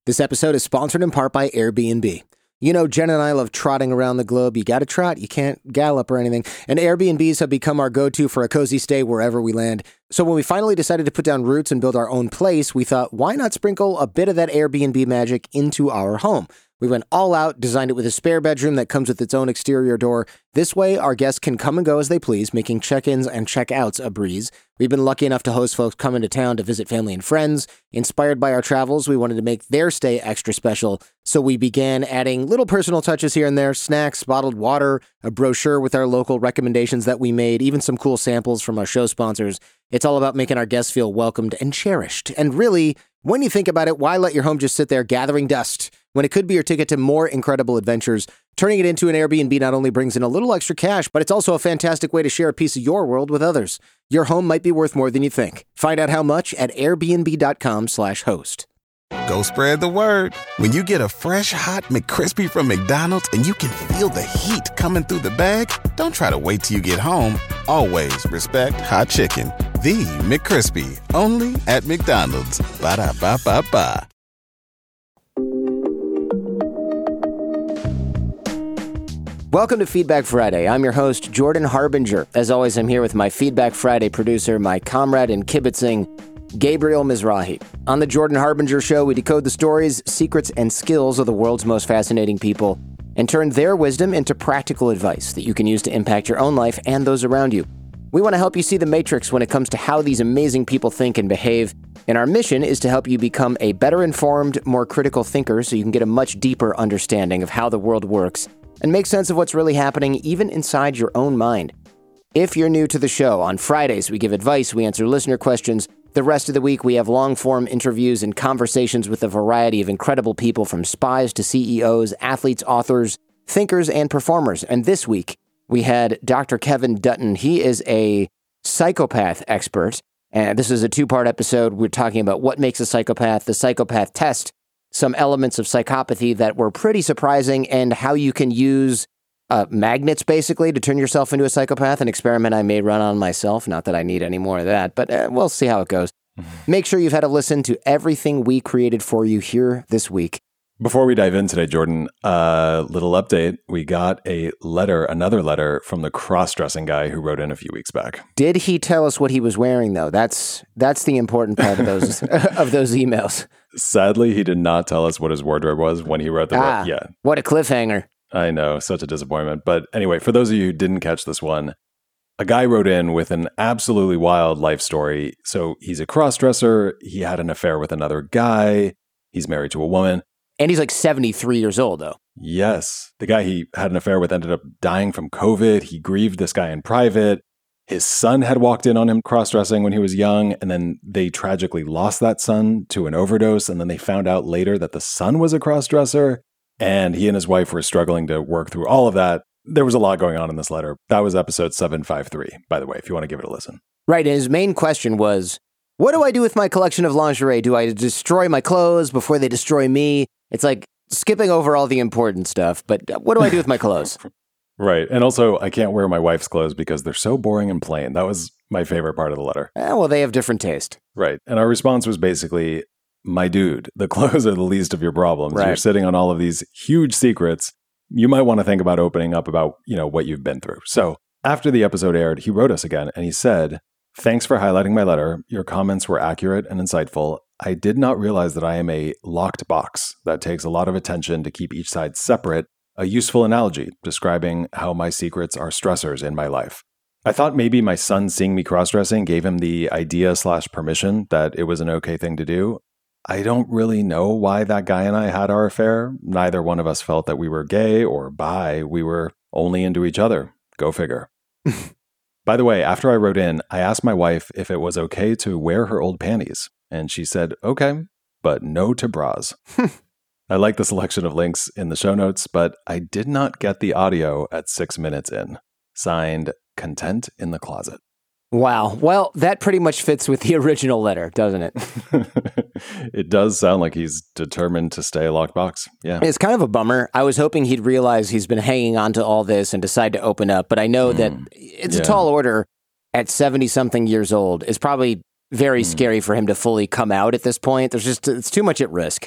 This episode is sponsored in part by Airbnb. You know, Jen and I love trotting around the globe. You got to trot, you can't gallop or anything. And Airbnbs have become our go-to for a cozy stay wherever we land. So when we finally decided to put down roots and build our own place, we thought, why not sprinkle a bit of that Airbnb magic into our home? We went all out, designed it with a spare bedroom that comes with its own exterior door. This way, our guests can come and go as they please, making check-ins and check-outs a breeze. We've been lucky enough to host folks coming to town to visit family and friends. Inspired by our travels, we wanted to make their stay extra special, so we began adding little personal touches here and there, snacks, bottled water, a brochure with our local recommendations that we made, even some cool samples from our show sponsors. It's all about making our guests feel welcomed and cherished. And really, when you think about it, why let your home just sit there gathering dust when it could be your ticket to more incredible adventures? Turning it into an Airbnb not only brings in a little extra cash, but it's also a fantastic way to share a piece of your world with others. Your home might be worth more than you think. Find out how much at airbnb.com/host. Go spread the word. When you get a fresh, hot McCrispy from McDonald's and you can feel the heat coming through the bag, don't try to wait till you get home. Always respect hot chicken. The McCrispy, only at McDonald's. Ba-da-ba-ba-ba. Welcome to Feedback Friday. I'm your host, Jordan Harbinger. As always, I'm here with my Feedback Friday producer, my comrade in kibitzing, Gabriel Mizrahi. On the Jordan Harbinger Show, we decode the stories, secrets, and skills of the world's most fascinating people and turn their wisdom into practical advice that you can use to impact your own life and those around you. We want to help you see the matrix when it comes to how these amazing people think and behave, and our mission is to help you become a better informed, more critical thinker so you can get a much deeper understanding of how the world works and make sense of what's really happening even inside your own mind. If you're new to the show, on Fridays we give advice, we answer listener questions. The rest of the week we have long-form interviews and conversations with a variety of incredible people, from spies to CEOs, athletes, authors, thinkers, and performers. And this week we had Dr. Kevin Dutton. He is a psychopath expert, and this is a two-part episode. We're talking about what makes a psychopath, the psychopath test, some elements of psychopathy that were pretty surprising, and how you can use magnets, basically, to turn yourself into a psychopath, an experiment I may run on myself. Not that I need any more of that, but we'll see how it goes. Make sure you've had a listen to everything we created for you here this week. Before we dive in today, Jordan, a little update. We got another letter from the cross-dressing guy who wrote in a few weeks back. Did he tell us what he was wearing, though? That's the important part of those of those emails. Sadly, he did not tell us what his wardrobe was when he wrote the yeah. What a cliffhanger. I know, such a disappointment. But anyway, for those of you who didn't catch this one, a guy wrote in with an absolutely wild life story. So he's a cross-dresser. He had an affair with another guy. He's married to a woman. And he's like 73 years old, though. Yes. The guy he had an affair with ended up dying from COVID. He grieved this guy in private. His son had walked in on him cross-dressing when he was young, and then they tragically lost that son to an overdose, and then they found out later that the son was a cross-dresser, and he and his wife were struggling to work through all of that. There was a lot going on in this letter. That was episode 753, by the way, if you want to give it a listen. Right, and his main question was, what do I do with my collection of lingerie? Do I destroy my clothes before they destroy me? It's like skipping over all the important stuff, but what do I do with my clothes? Right. And also, I can't wear my wife's clothes because they're so boring and plain. That was my favorite part of the letter. Well, they have different taste. Right. And our response was basically, my dude, the clothes are the least of your problems. Right. You're sitting on all of these huge secrets. You might want to think about opening up about, what you've been through. So after the episode aired, he wrote us again and he said, "Thanks for highlighting my letter. Your comments were accurate and insightful. I did not realize that I am a locked box that takes a lot of attention to keep each side separate. A useful analogy describing how my secrets are stressors in my life. I thought maybe my son seeing me cross-dressing gave him the idea/permission that it was an okay thing to do. I don't really know why that guy and I had our affair. Neither one of us felt that we were gay or bi. We were only into each other. Go figure." By the way, after I wrote in, I asked my wife if it was okay to wear her old panties. And she said, okay, but no to bras. I like the selection of links in the show notes, but I did not get the audio at 6 minutes in. Signed, Content in the Closet. Wow. Well, that pretty much fits with the original letter, doesn't it? It does sound like he's determined to stay a locked box. Yeah. It's kind of a bummer. I was hoping he'd realize he's been hanging on to all this and decide to open up, but I know that it's a tall order at 70-something years old. It's probably very scary for him to fully come out at this point. It's too much at risk.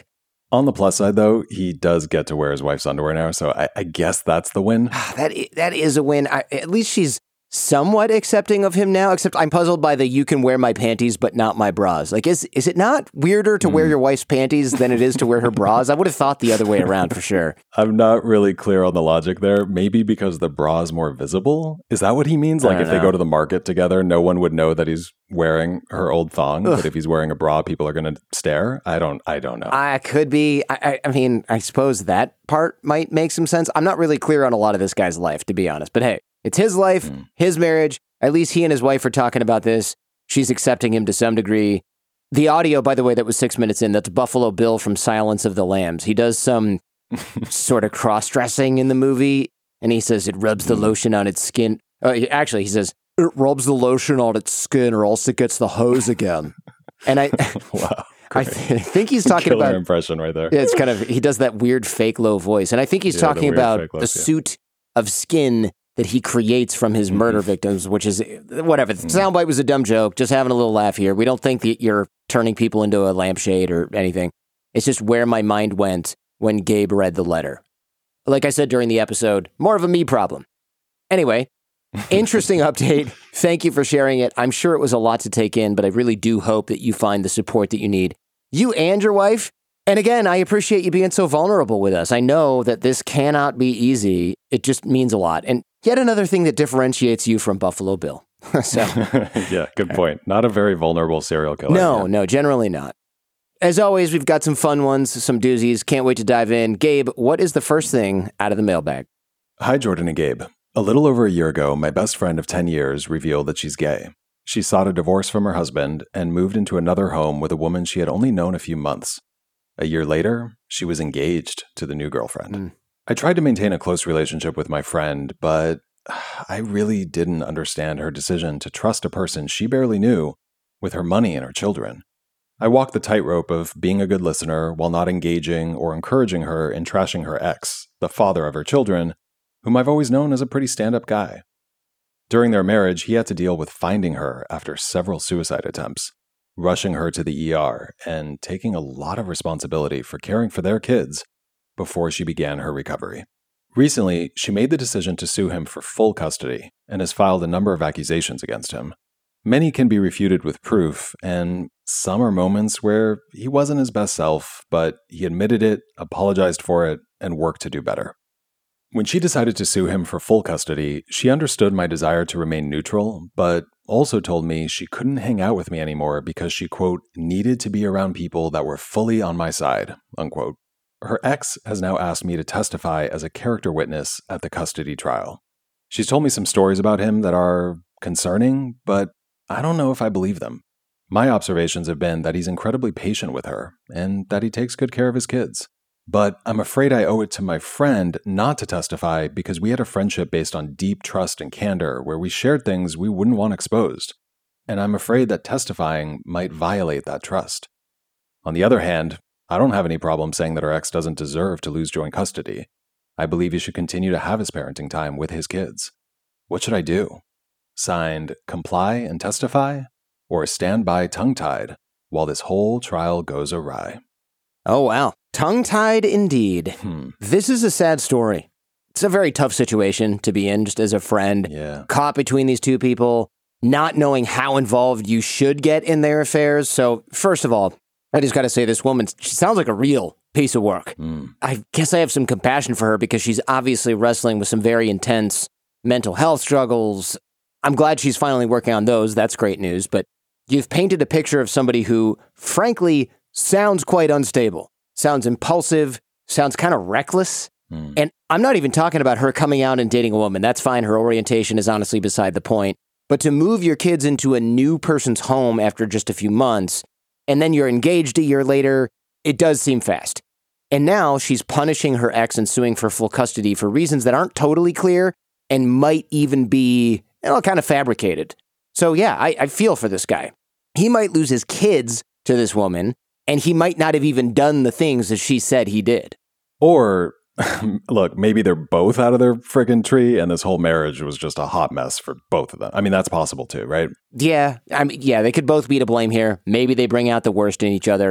On the plus side, though, he does get to wear his wife's underwear now, so I guess that's the win. That is a win. At least she's somewhat accepting of him now, except I'm puzzled by the you can wear my panties but not my bras. Like, is it not weirder to wear your wife's panties than it is to wear her bras? I would have thought the other way around for sure. I'm not really clear on the logic there. Maybe because the bra is more visible? Is that what he means? Like, if they go to the market together, no one would know that he's wearing her old thong, but if he's wearing a bra, people are going to stare? I don't know. I could be. I mean, I suppose that part might make some sense. I'm not really clear on a lot of this guy's life, to be honest, but hey, it's his life, his marriage. At least he and his wife are talking about this. She's accepting him to some degree. The audio, by the way, that was 6 minutes in, that's Buffalo Bill from Silence of the Lambs. He does some sort of cross-dressing in the movie, and he says it rubs the lotion on its skin. Actually, he says, it rubs the lotion on its skin or else it gets the hose again. And wow. I think he's talking Killer about impression right there. Yeah, it's kind of, he does that weird fake low voice. And I think he's talking about the suit of skin that he creates from his murder victims, which is whatever. The soundbite was a dumb joke. Just having a little laugh here. We don't think that you're turning people into a lampshade or anything. It's just where my mind went when Gabe read the letter. Like I said during the episode, more of a me problem. Anyway, interesting update. Thank you for sharing it. I'm sure it was a lot to take in, but I really do hope that you find the support that you need. You and your wife. And again, I appreciate you being so vulnerable with us. I know that this cannot be easy. It just means a lot. And yet another thing that differentiates you from Buffalo Bill. So, yeah, good point. Not a very vulnerable serial killer. No, generally not. As always, we've got some fun ones, some doozies. Can't wait to dive in. Gabe, what is the first thing out of the mailbag? Hi, Jordan and Gabe. A little over a year ago, my best friend of 10 years revealed that she's gay. She sought a divorce from her husband and moved into another home with a woman she had only known a few months. A year later, she was engaged to the new girlfriend. I tried to maintain a close relationship with my friend, but I really didn't understand her decision to trust a person she barely knew with her money and her children. I walked the tightrope of being a good listener while not engaging or encouraging her in trashing her ex, the father of her children, whom I've always known as a pretty stand-up guy. During their marriage, he had to deal with finding her after several suicide attempts, rushing her to the ER, and taking a lot of responsibility for caring for their kids before she began her recovery. Recently, she made the decision to sue him for full custody and has filed a number of accusations against him. Many can be refuted with proof, and some are moments where he wasn't his best self, but he admitted it, apologized for it, and worked to do better. When she decided to sue him for full custody, she understood my desire to remain neutral, but also told me she couldn't hang out with me anymore because she, quote, needed to be around people that were fully on my side, unquote. Her ex has now asked me to testify as a character witness at the custody trial. She's told me some stories about him that are concerning, but I don't know if I believe them. My observations have been that he's incredibly patient with her and that he takes good care of his kids. But I'm afraid I owe it to my friend not to testify because we had a friendship based on deep trust and candor where we shared things we wouldn't want exposed. And I'm afraid that testifying might violate that trust. On the other hand, I don't have any problem saying that our ex doesn't deserve to lose joint custody. I believe he should continue to have his parenting time with his kids. What should I do? Signed, comply and testify? Or stand by tongue-tied while this whole trial goes awry? Oh, wow. Tongue-tied indeed. This is a sad story. It's a very tough situation to be in just as a friend. Yeah. Caught between these two people, not knowing how involved you should get in their affairs. So, first of all, I just got to say this woman, she sounds like a real piece of work. I guess I have some compassion for her because she's obviously wrestling with some very intense mental health struggles. I'm glad she's finally working on those. That's great news. But you've painted a picture of somebody who, frankly, sounds quite unstable, sounds impulsive, sounds kind of reckless. And I'm not even talking about her coming out and dating a woman. That's fine. Her orientation is honestly beside the point. But to move your kids into a new person's home after just a few months, and then you're engaged a year later, it does seem fast. And now she's punishing her ex and suing for full custody for reasons that aren't totally clear and might even be, kind of fabricated. So yeah, I feel for this guy. He might lose his kids to this woman, and he might not have even done the things that she said he did. Or, look, maybe they're both out of their friggin' tree, and this whole marriage was just a hot mess for both of them. I mean, that's possible too, right? Yeah, they could both be to blame here. Maybe they bring out the worst in each other.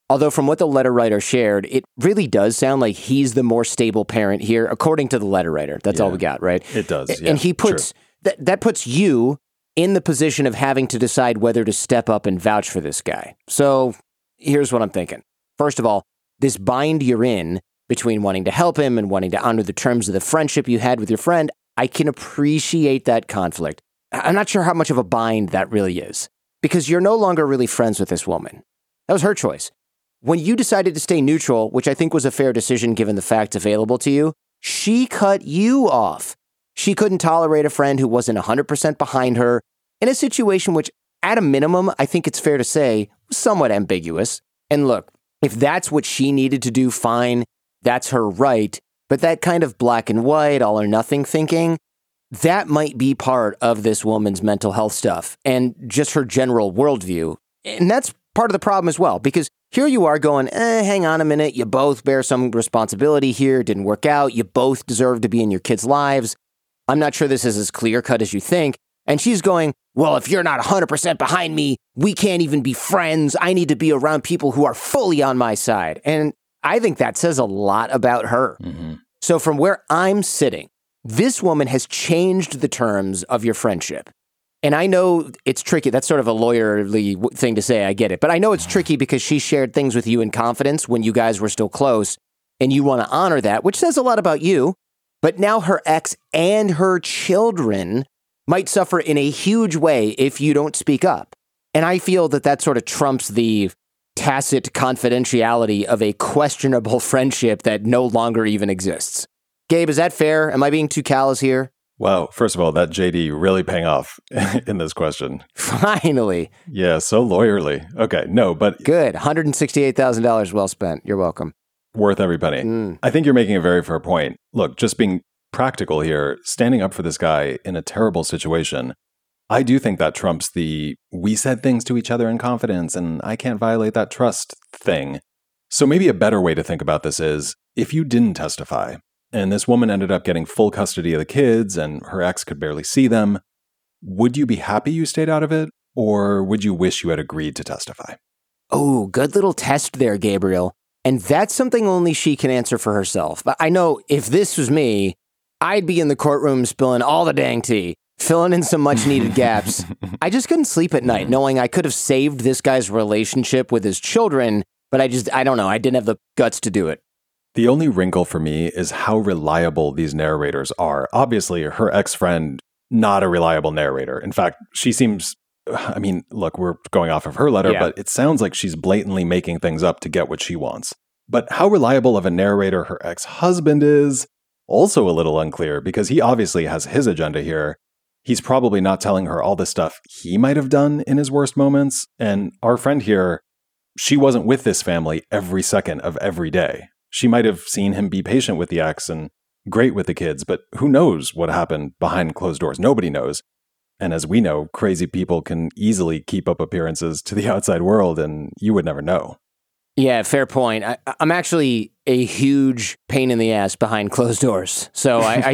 Although from what the letter writer shared, it really does sound like he's the more stable parent here, according to the letter writer. That's all we got, right? It does, yeah. And he puts, that puts you in the position of having to decide whether to step up and vouch for this guy. So here's what I'm thinking. First of all, this bind you're in between wanting to help him and wanting to honor the terms of the friendship you had with your friend, I can appreciate that conflict. I'm not sure how much of a bind that really is, because you're no longer really friends with this woman. That was her choice. When you decided to stay neutral, which I think was a fair decision given the facts available to you, she cut you off. She couldn't tolerate a friend who wasn't 100% behind her in a situation which, at a minimum, I think it's fair to say, was somewhat ambiguous. And look, if that's what she needed to do, fine. That's her right, but that kind of black and white, all or nothing thinking, that might be part of this woman's mental health stuff and just her general worldview. And that's part of the problem as well, because here you are going, hang on a minute, you both bear some responsibility here, it didn't work out, you both deserve to be in your kids' lives. I'm not sure this is as clear-cut as you think. And she's going, well, if you're not 100% behind me, we can't even be friends. I need to be around people who are fully on my side. And I think that says a lot about her. Mm-hmm. So from where I'm sitting, this woman has changed the terms of your friendship. And I know it's tricky. That's sort of a lawyerly thing to say. I get it. But I know it's tricky because she shared things with you in confidence when you guys were still close. And you want to honor that, which says a lot about you. But now her ex and her children might suffer in a huge way if you don't speak up. And I feel that that sort of trumps the tacit confidentiality of a questionable friendship that no longer even exists. Gabe, is that fair? Am I being too callous here? Wow. First of all, that JD really paying off in this question. Finally. Yeah, so lawyerly. Okay, no, but... Good. $168,000 well spent. You're welcome. Worth every penny. I think you're making a very fair point. Look, just being practical here, standing up for this guy in a terrible situation, I do think that trumps the we said things to each other in confidence and I can't violate that trust thing. So maybe a better way to think about this is, if you didn't testify, and this woman ended up getting full custody of the kids and her ex could barely see them, would you be happy you stayed out of it? Or would you wish you had agreed to testify? Oh, good little test there, Gabriel. And that's something only she can answer for herself. But I know if this was me, I'd be in the courtroom spilling all the dang tea, filling in some much needed gaps. I just couldn't sleep at night knowing I could have saved this guy's relationship with his children, but I don't know. I didn't have the guts to do it. The only wrinkle for me is how reliable these narrators are. Obviously, her ex-friend, not a reliable narrator. In fact, she seems, I mean, look, we're going off of her letter, but it sounds like she's blatantly making things up to get what she wants. But how reliable of a narrator her ex-husband is, also a little unclear, because he obviously has his agenda here. He's probably not telling her all the stuff he might have done in his worst moments. And our friend here, she wasn't with this family every second of every day. She might have seen him be patient with the ex and great with the kids, but who knows what happened behind closed doors? Nobody knows. And as we know, crazy people can easily keep up appearances to the outside world, and you would never know. Yeah, fair point. I'm actually a huge pain in the ass behind closed doors, so I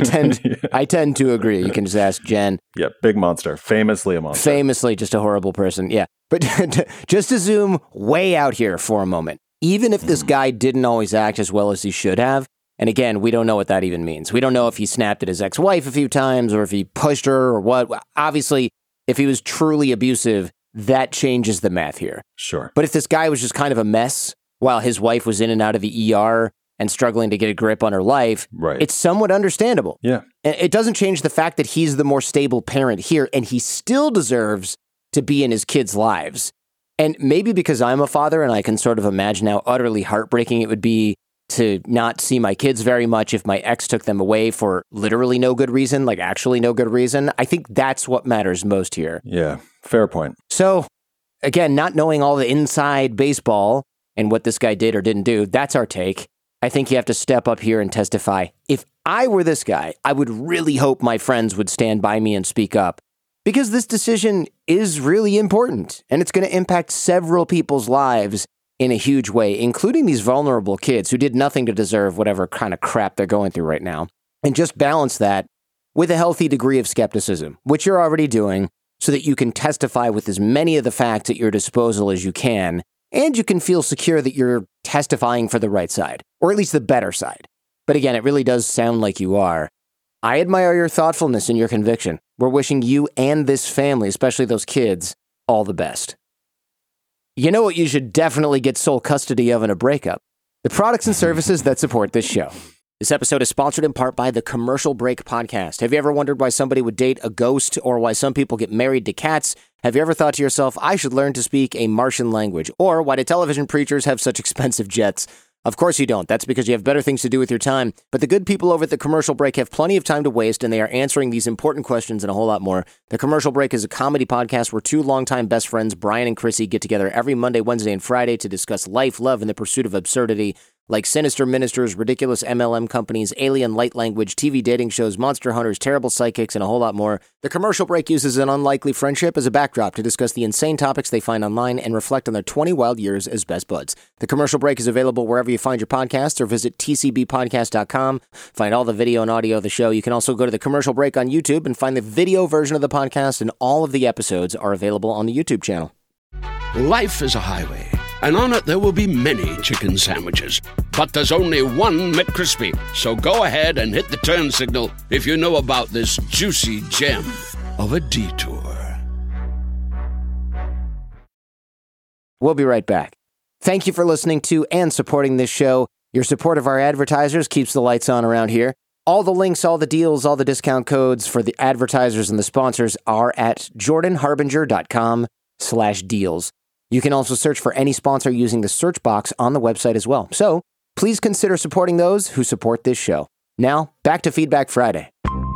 tend to agree. You can just ask Jen. Yeah, big monster. Famously a monster. Famously just a horrible person, yeah. But just to zoom way out here for a moment, even if this guy didn't always act as well as he should have, and again, we don't know what that even means. We don't know if he snapped at his ex-wife a few times or if he pushed her or what. Obviously, if he was truly abusive, that changes the math here. Sure. But if this guy was just kind of a mess while his wife was in and out of the ER and struggling to get a grip on her life, it's somewhat understandable. Yeah. And it doesn't change the fact that he's the more stable parent here, and he still deserves to be in his kids' lives. And maybe because I'm a father and I can sort of imagine how utterly heartbreaking it would be to not see my kids very much if my ex took them away for literally no good reason, like actually no good reason. I think that's what matters most here. Yeah, fair point. So, again, not knowing all the inside baseball and what this guy did or didn't do, that's our take. I think you have to step up here and testify. If I were this guy, I would really hope my friends would stand by me and speak up, because this decision is really important and it's going to impact several people's lives in a huge way, including these vulnerable kids who did nothing to deserve whatever kind of crap they're going through right now. And just balance that with a healthy degree of skepticism, which you're already doing, so that you can testify with as many of the facts at your disposal as you can and you can feel secure that you're testifying for the right side, or at least the better side. But again, it really does sound like you are. I admire your thoughtfulness and your conviction. We're wishing you and this family, especially those kids, all the best. You know what you should definitely get sole custody of in a breakup? The products and services that support this show. This episode is sponsored in part by the Commercial Break Podcast. Have you ever wondered why somebody would date a ghost or why some people get married to cats? Have you ever thought to yourself, I should learn to speak a Martian language? Or why do television preachers have such expensive jets? Of course you don't. That's because you have better things to do with your time. But the good people over at The Commercial Break have plenty of time to waste, and they are answering these important questions and a whole lot more. The Commercial Break is a comedy podcast where two longtime best friends, Brian and Chrissy, get together every Monday, Wednesday, and Friday to discuss life, love, and the pursuit of absurdity, like sinister ministers, ridiculous MLM companies, alien light language, TV dating shows, monster hunters, terrible psychics, and a whole lot more. The Commercial Break uses an unlikely friendship as a backdrop to discuss the insane topics they find online and reflect on their 20 wild years as best buds. The Commercial Break is available wherever you find your podcasts, or visit tcbpodcast.com. Find all the video and audio of the show. You can also go to The Commercial Break on YouTube and find the video version of the podcast, and all of the episodes are available on the YouTube channel. Life is a highway, and on it there will be many chicken sandwiches. But there's only one McCrispy. So go ahead and hit the turn signal if you know about this juicy gem of a detour. We'll be right back. Thank you for listening to and supporting this show. Your support of our advertisers keeps the lights on around here. All the links, all the deals, all the discount codes for the advertisers and the sponsors are at jordanharbinger.com/deals. You can also search for any sponsor using the search box on the website as well. So please consider supporting those who support this show. Now, back to Feedback Friday.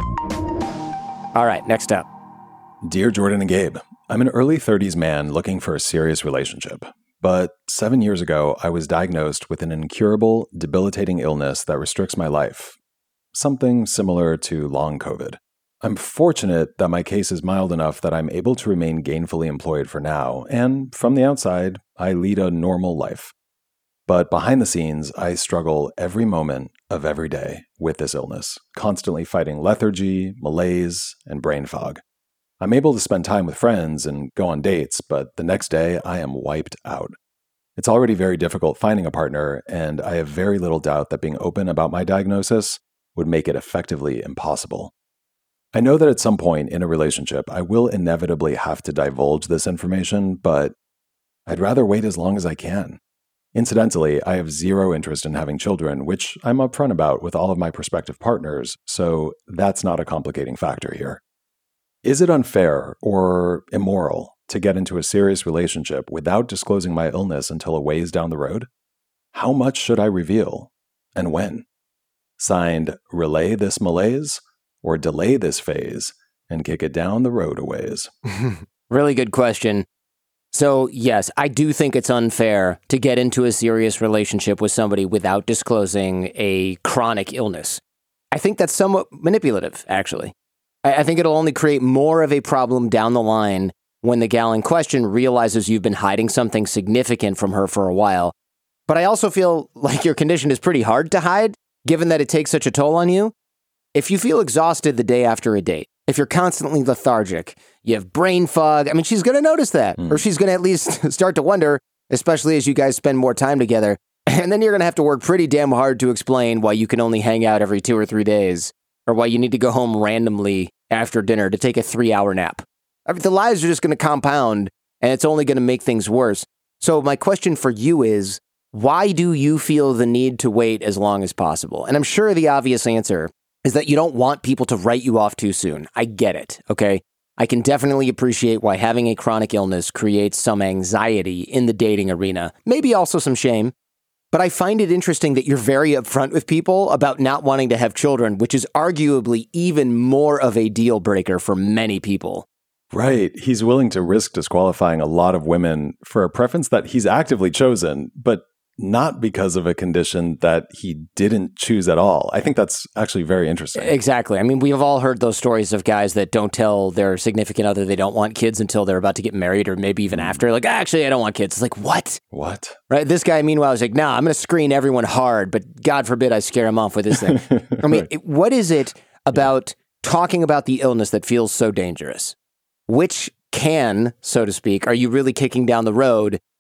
All right, next up. Dear Jordan and Gabe, I'm an early 30s man looking for a serious relationship. But 7 years ago, I was diagnosed with an incurable, debilitating illness that restricts my life. Something similar to long COVID. I'm fortunate that my case is mild enough that I'm able to remain gainfully employed for now, and from the outside, I lead a normal life. But behind the scenes, I struggle every moment of every day with this illness, constantly fighting lethargy, malaise, and brain fog. I'm able to spend time with friends and go on dates, but the next day I am wiped out. It's already very difficult finding a partner, and I have very little doubt that being open about my diagnosis would make it effectively impossible. I know that at some point in a relationship, I will inevitably have to divulge this information, but I'd rather wait as long as I can. Incidentally, I have zero interest in having children, which I'm upfront about with all of my prospective partners, so that's not a complicating factor here. Is it unfair or immoral to get into a serious relationship without disclosing my illness until a ways down the road? How much should I reveal, and when? Signed, Relay This Malaise, or delay this phase and kick it down the road a ways? Really good question. So, yes, I do think it's unfair to get into a serious relationship with somebody without disclosing a chronic illness. I think that's somewhat manipulative, actually. I think it'll only create more of a problem down the line when the gal in question realizes you've been hiding something significant from her for a while. But I also feel like your condition is pretty hard to hide, given that it takes such a toll on you. If you feel exhausted the day after a date, if you're constantly lethargic, you have brain fog, I mean, she's going to notice that. Or she's going to at least start to wonder, especially as you guys spend more time together. And then you're going to have to work pretty damn hard to explain why you can only hang out every 2 or 3 days, or why you need to go home randomly after dinner to take a 3-hour nap. I mean, the lies are just going to compound, and it's only going to make things worse. So my question for you is, why do you feel the need to wait as long as possible? And I'm sure the obvious answer is that you don't want people to write you off too soon. I get it, okay? I can definitely appreciate why having a chronic illness creates some anxiety in the dating arena, maybe also some shame. But I find it interesting that you're very upfront with people about not wanting to have children, which is arguably even more of a deal breaker for many people. Right. He's willing to risk disqualifying a lot of women for a preference that he's actively chosen, but not because of a condition that he didn't choose at all. I think that's actually very interesting. Exactly. I mean, we've all heard those stories of guys that don't tell their significant other they don't want kids until they're about to get married, or maybe even after. Like, actually, I don't want kids. It's like, what? What? Right? This guy, meanwhile, is like, nah, I'm going to screen everyone hard, but God forbid I scare him off with this thing. I mean, Right. What is it about talking about the illness that feels so dangerous? Which can, so to speak, are you really kicking down the road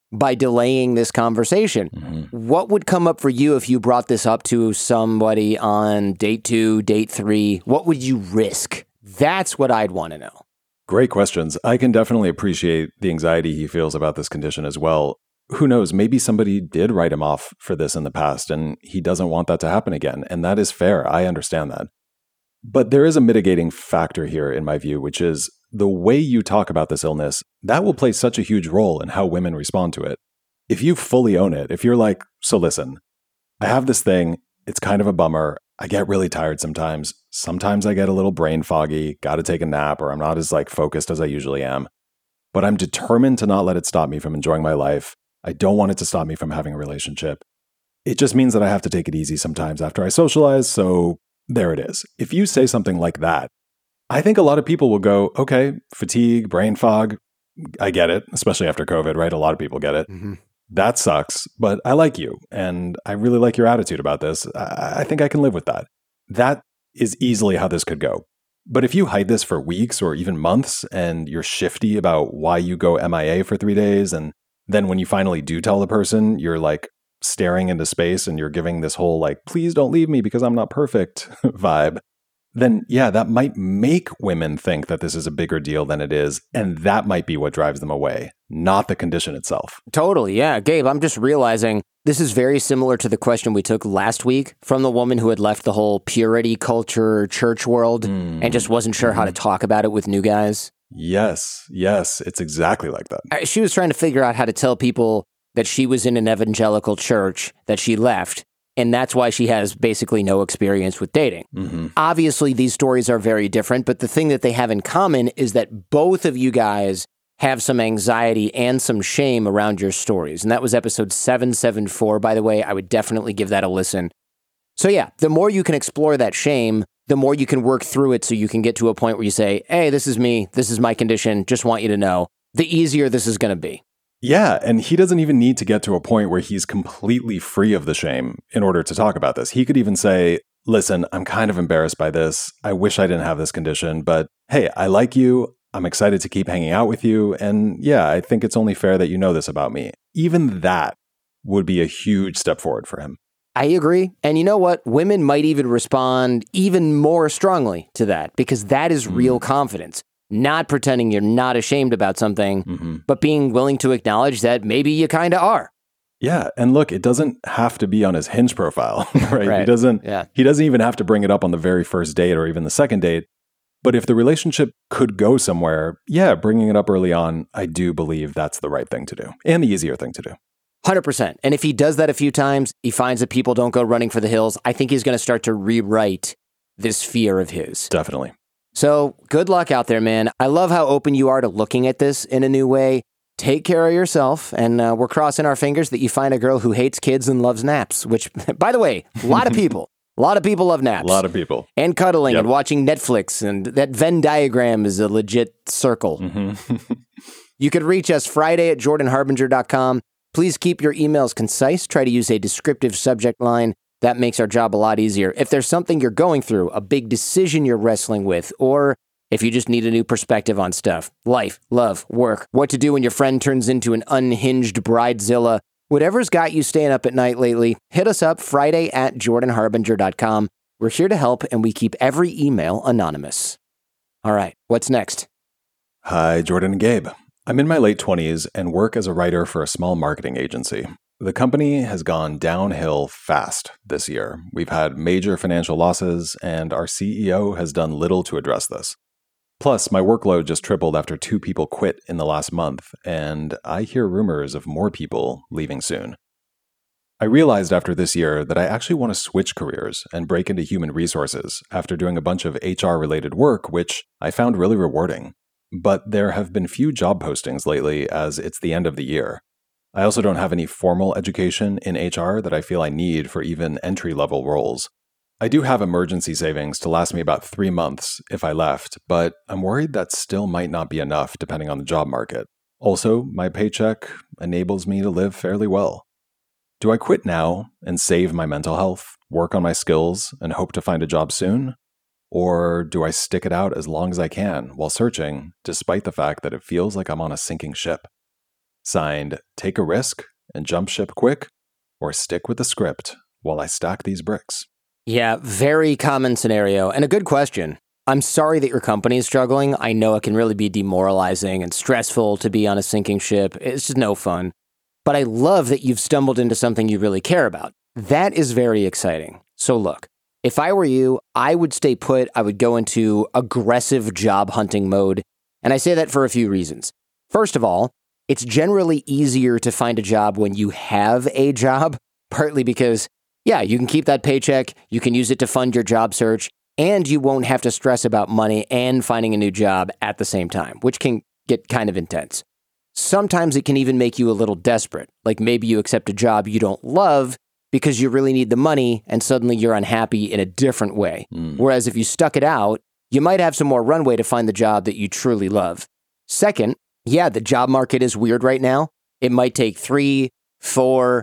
by delaying this conversation. What would come up for you if you brought this up to somebody on date 2, date 3? What would you risk? That's what I'd want to know. Great questions. I can definitely appreciate the anxiety he feels about this condition as well. Who knows? Maybe somebody did write him off for this in the past and he doesn't want that to happen again. And that is fair. I understand that. But there is a mitigating factor here in my view, which is the way you talk about this illness, that will play such a huge role in how women respond to it. If you fully own it, if you're like, so listen, I have this thing, it's kind of a bummer. I get really tired sometimes. Sometimes I get a little brain foggy, got to take a nap, or I'm not as focused as I usually am. But I'm determined to not let it stop me from enjoying my life. I don't want it to stop me from having a relationship. It just means that I have to take it easy sometimes after I socialize, so there it is. If you say something like that, I think a lot of people will go, okay, fatigue, brain fog, I get it, especially after COVID, right? A lot of people get it. That sucks, but I like you, and I really like your attitude about this. I think I can live with that. That is easily how this could go. But if you hide this for weeks or even months, and you're shifty about why you go MIA for 3 days, and then when you finally do tell the person, you're staring into space and you're giving this whole please don't leave me because I'm not perfect vibe, then yeah, that might make women think that this is a bigger deal than it is. And that might be what drives them away, not the condition itself. Totally. Yeah. Gabe, I'm just realizing this is very similar to the question we took last week from the woman who had left the whole purity culture church world and just wasn't sure how to talk about it with new guys. Yes. It's exactly like that. She was trying to figure out how to tell people that she was in an evangelical church that she left. And that's why she has basically no experience with dating. Obviously, these stories are very different, but the thing that they have in common is that both of you guys have some anxiety and some shame around your stories. And that was episode 774, by the way. I would definitely give that a listen. So yeah, the more you can explore that shame, the more you can work through it so you can get to a point where you say, hey, this is me, this is my condition, just want you to know, the easier this is going to be. Yeah, and he doesn't even need to get to a point where he's completely free of the shame in order to talk about this. He could even say, listen, I'm kind of embarrassed by this. I wish I didn't have this condition, but hey, I like you. I'm excited to keep hanging out with you. And yeah, I think it's only fair that you know this about me. Even that would be a huge step forward for him. I agree. And you know what? Women might even respond even more strongly to that because that is real confidence. Not pretending you're not ashamed about something, but being willing to acknowledge that maybe you kind of are. Yeah. And look, it doesn't have to be on his Hinge profile, right? He doesn't even have to bring it up on the very first date or even the second date. But if the relationship could go somewhere, yeah, bringing it up early on, I do believe that's the right thing to do and the easier thing to do. 100%. And if he does that a few times, he finds that people don't go running for the hills. I think he's going to start to rewrite this fear of his. Definitely. So good luck out there, man. I love how open you are to looking at this in a new way. Take care of yourself. And we're crossing our fingers that you find a girl who hates kids and loves naps, which, by the way, a lot of people love naps. A lot of people. And cuddling and watching Netflix. And that Venn diagram is a legit circle. You can reach us Friday at jordanharbinger.com. Please keep your emails concise. Try to use a descriptive subject line. That makes our job a lot easier. If there's something you're going through, a big decision you're wrestling with, or if you just need a new perspective on stuff, life, love, work, what to do when your friend turns into an unhinged bridezilla, whatever's got you staying up at night lately, hit us up Friday at jordanharbinger.com. We're here to help, and we keep every email anonymous. All right, what's next? Hi, Jordan and Gabe. I'm in my late 20s and work as a writer for a small marketing agency. The company has gone downhill fast this year. We've had major financial losses, and our CEO has done little to address this. Plus, my workload just tripled after 2 people quit in the last month, and I hear rumors of more people leaving soon. I realized after this year that I actually want to switch careers and break into human resources after doing a bunch of HR-related work, which I found really rewarding. But there have been few job postings lately as it's the end of the year. I also don't have any formal education in HR that I feel I need for even entry-level roles. I do have emergency savings to last me about 3 months if I left, but I'm worried that still might not be enough depending on the job market. Also, my paycheck enables me to live fairly well. Do I quit now and save my mental health, work on my skills, and hope to find a job soon? Or do I stick it out as long as I can while searching, despite the fact that it feels like I'm on a sinking ship? Signed, take a risk and jump ship quick, or stick with the script while I stock these bricks. Yeah, very common scenario and a good question. I'm sorry that your company is struggling. I know it can really be demoralizing and stressful to be on a sinking ship. It's just no fun. But I love that you've stumbled into something you really care about. That is very exciting. So look, if I were you, I would stay put. I would go into aggressive job hunting mode. And I say that for a few reasons. First of all, it's generally easier to find a job when you have a job, partly because, yeah, you can keep that paycheck, you can use it to fund your job search, and you won't have to stress about money and finding a new job at the same time, which can get kind of intense. Sometimes it can even make you a little desperate, like maybe you accept a job you don't love because you really need the money and suddenly you're unhappy in a different way. Whereas if you stuck it out, you might have some more runway to find the job that you truly love. Second, yeah, the job market is weird right now. It might take 3, 4,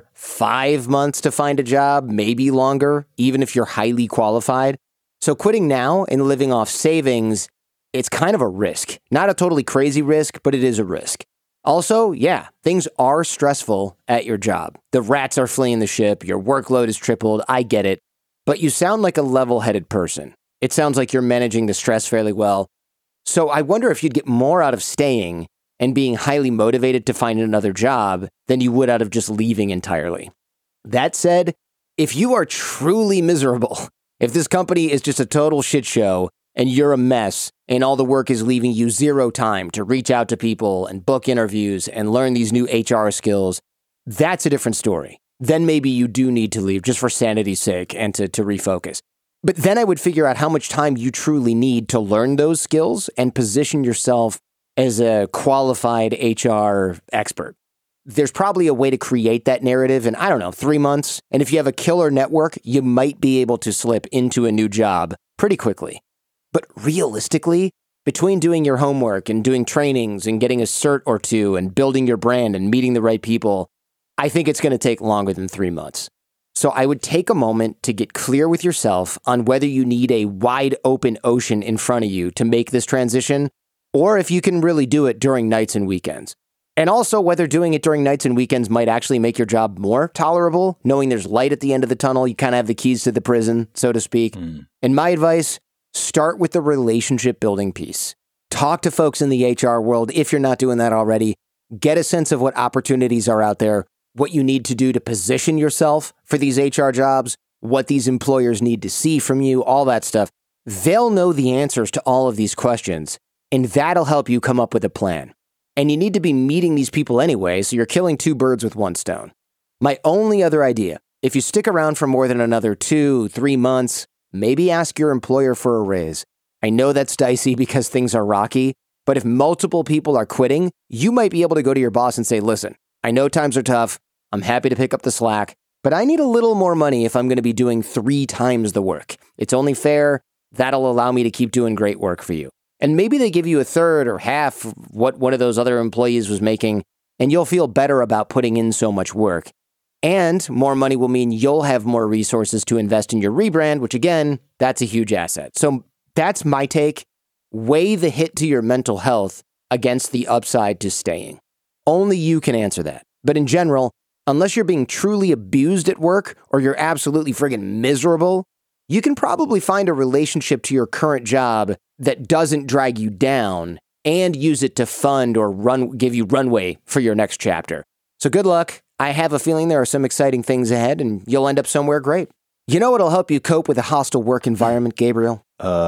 5 months to find a job, maybe longer, even if you're highly qualified. So quitting now and living off savings, it's kind of a risk. Not a totally crazy risk, but it is a risk. Also, yeah, things are stressful at your job. The rats are fleeing the ship, your workload is tripled, I get it. But you sound like a level-headed person. It sounds like you're managing the stress fairly well. So I wonder if you'd get more out of staying and being highly motivated to find another job than you would out of just leaving entirely. That said, if you are truly miserable, if this company is just a total shit show and you're a mess and all the work is leaving you zero time to reach out to people and book interviews and learn these new HR skills, that's a different story. Then maybe you do need to leave just for sanity's sake and to refocus. But then I would figure out how much time you truly need to learn those skills and position yourself as a qualified HR expert. There's probably a way to create that narrative in, 3 months. And if you have a killer network, you might be able to slip into a new job pretty quickly. But realistically, between doing your homework and doing trainings and getting a cert or two and building your brand and meeting the right people, I think it's going to take longer than 3 months. So I would take a moment to get clear with yourself on whether you need a wide open ocean in front of you to make this transition, or if you can really do it during nights and weekends. And also whether doing it during nights and weekends might actually make your job more tolerable, knowing there's light at the end of the tunnel. You kind of have the keys to the prison, so to speak. And my advice, start with the relationship building piece. Talk to folks in the HR world if you're not doing that already. Get a sense of what opportunities are out there, what you need to do to position yourself for these HR jobs, what these employers need to see from you, all that stuff. They'll know the answers to all of these questions, and that'll help you come up with a plan. And you need to be meeting these people anyway, so you're killing 2 birds with 1 stone. My only other idea, if you stick around for more than another 2-3 months, maybe ask your employer for a raise. I know that's dicey because things are rocky, but if multiple people are quitting, you might be able to go to your boss and say, listen, I know times are tough. I'm happy to pick up the slack, but I need a little more money if I'm going to be doing 3 times the work. It's only fair. That'll allow me to keep doing great work for you. And maybe they give you a third or half what one of those other employees was making, and you'll feel better about putting in so much work. And more money will mean you'll have more resources to invest in your rebrand, which again, that's a huge asset. So that's my take. Weigh the hit to your mental health against the upside to staying. Only you can answer that. But in general, unless you're being truly abused at work or you're absolutely friggin' miserable, you can probably find a relationship to your current job that doesn't drag you down and use it to fund or give you runway for your next chapter. So good luck. I have a feeling there are some exciting things ahead and you'll end up somewhere great. You know what'll help you cope with a hostile work environment, Gabriel?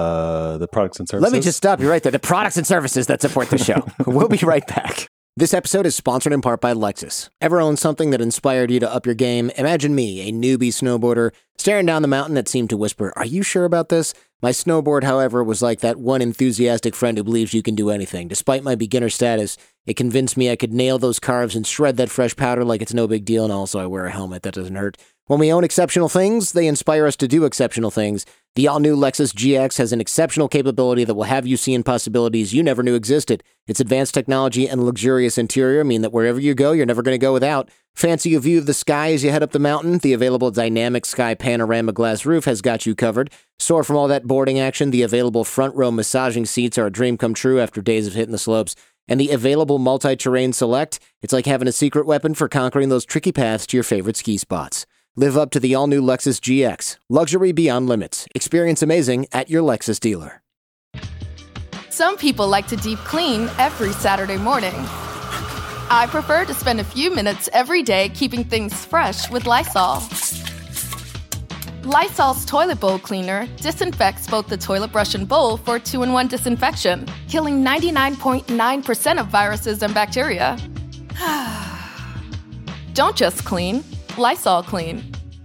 The products and services. Let me just stop you right there. The products and services that support the show. We'll be right back. This episode is sponsored in part by Lexus. Ever own something that inspired you to up your game? Imagine me, a newbie snowboarder, staring down the mountain that seemed to whisper, "Are you sure about this?" My snowboard, however, was like that one enthusiastic friend who believes you can do anything. Despite my beginner status, it convinced me I could nail those carves and shred that fresh powder like it's no big deal, and also I wear a helmet that doesn't hurt. When we own exceptional things, they inspire us to do exceptional things. The all-new Lexus GX has an exceptional capability that will have you seeing possibilities you never knew existed. Its advanced technology and luxurious interior mean that wherever you go, you're never going to go without. Fancy a view of the sky as you head up the mountain? The available dynamic sky panorama glass roof has got you covered. Sore from all that boarding action, the available front row massaging seats are a dream come true after days of hitting the slopes. And the available multi-terrain Select, it's like having a secret weapon for conquering those tricky paths to your favorite ski spots. Live up to the all-new Lexus GX. Luxury beyond limits. Experience amazing at your Lexus dealer. Some people like to deep clean every Saturday morning. I prefer to spend a few minutes every day keeping things fresh with Lysol. Lysol's toilet bowl cleaner disinfects both the toilet brush and bowl for 2-in-1 disinfection, killing 99.9% of viruses and bacteria. Don't just clean, Lysol clean.